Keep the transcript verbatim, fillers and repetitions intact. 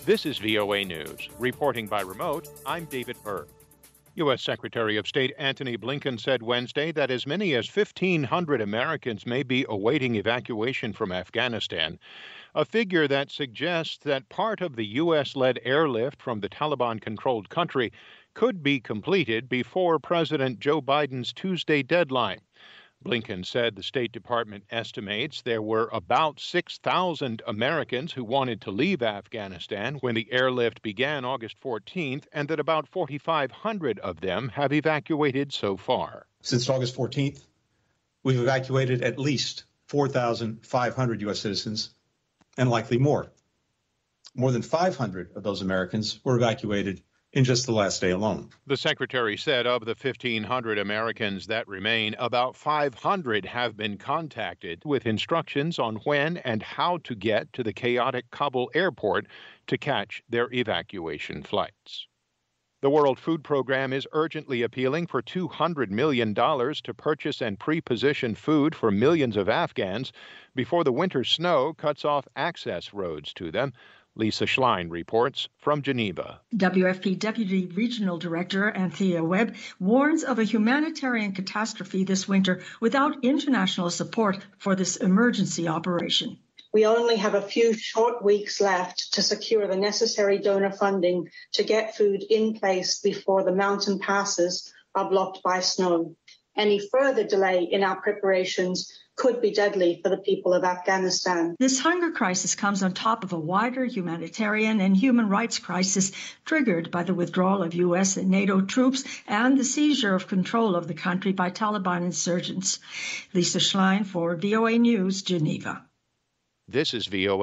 This is V O A News. Reporting by remote, I'm David Berg. U S. Secretary of State Antony Blinken said Wednesday that as many as fifteen hundred Americans may be awaiting evacuation from Afghanistan, a figure that suggests that part of the U S-led airlift from the Taliban-controlled country could be completed before President Joe Biden's Tuesday deadline. Blinken said the State Department estimates there were about six thousand Americans who wanted to leave Afghanistan when the airlift began August fourteenth, and that about forty-five hundred of them have evacuated so far. Since August fourteenth, we've evacuated at least four thousand five hundred U S citizens, and likely more. More than five hundred of those Americans were evacuated in just the last day alone. The secretary said of the fifteen hundred Americans that remain, about five hundred have been contacted with instructions on when and how to get to the chaotic Kabul airport to catch their evacuation flights. The World Food Program is urgently appealing for two hundred million dollars to purchase and pre-position food for millions of Afghans before the winter snow cuts off access roads to them. Lisa Schlein reports from Geneva. W F P Deputy Regional Director Anthea Webb warns of a humanitarian catastrophe this winter without international support for this emergency operation. We only have a few short weeks left to secure the necessary donor funding to get food in place before the mountain passes are blocked by snow. Any further delay in our preparations could be deadly for the people of Afghanistan. This hunger crisis comes on top of a wider humanitarian and human rights crisis triggered by the withdrawal of U S and NATO troops and the seizure of control of the country by Taliban insurgents. Lisa Schlein for V O A News, Geneva. This is V O A.